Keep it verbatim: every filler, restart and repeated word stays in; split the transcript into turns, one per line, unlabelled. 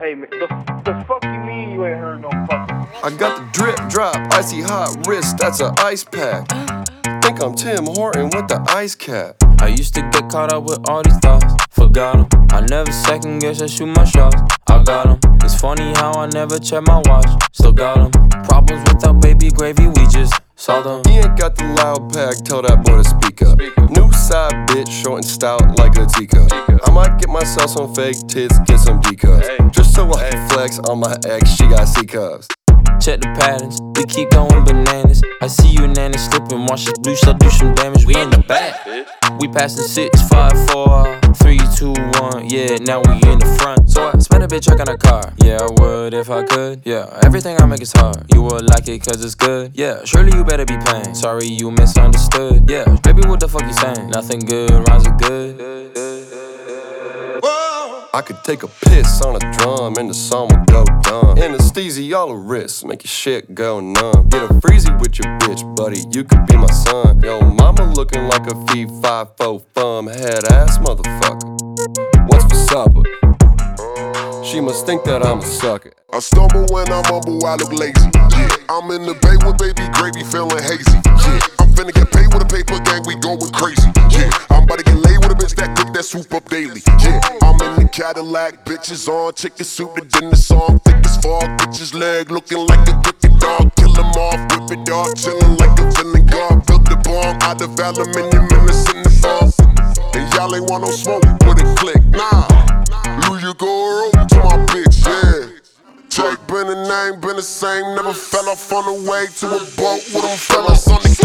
Hey man, the, the fuck you mean you ain't heard no fucking?
I got the drip drop, icy hot wrist, that's an ice pack. Think I'm Tim Horton with the ice cap.
I used to get caught up with all these thoughts, forgot 'em. I never second guess, I shoot my shots, I got 'em. It's funny how I never check my watch, still got 'em. Problems without baby gravy, we just solved 'em.
He ain't got the loud pack, tell that boy to speak up. New side bitch, short and stout like a teacup. I might get myself some fake tits, get some D cups, just so I can flex on my ex, she got C cups.
Check the patterns, we keep going bananas. I see you nanas slipping, watch this blue shell do some damage. We in the back, we passing six, five, four, three, two, one. Yeah, now we in the front. So I spend a bit check on a car. Yeah, I would if I could. Yeah, everything I make is hard. You would like it cause it's good. Yeah, surely you better be paying. Sorry you misunderstood. Yeah, baby, what the fuck you saying? Nothing good rhymes with good.
I could take a piss on a drum and the song would go dumb. Anesthesia all the wrists, make your shit go numb. Get a freezy with your bitch, buddy, you could be my son. Yo, mama looking like a fee five four fum head ass motherfucker. What's for supper? She must think that I'm a sucker.
I stumble when I mumble, I look lazy. Yeah, I'm in the bay with baby gravy, feeling hazy. Yeah, I'm finna get paid with a paper gang, we going crazy. Yeah, I'm about to get laid with a bitch that cook that soup up daily. Yeah, I'm in the Cadillac, bitches on chicken soup, the dinner song, thick as fog, bitches leg looking like a wicked dog. Kill them off, whip it off, chillin' like a villain guard. Built the bomb out of aluminium and it's in the farm. And y'all ain't want no smoke with a click, nah. Lose your girl to my bitch, yeah. Jake been the name, been the same. Never fell off on the way to a boat with them fellas on the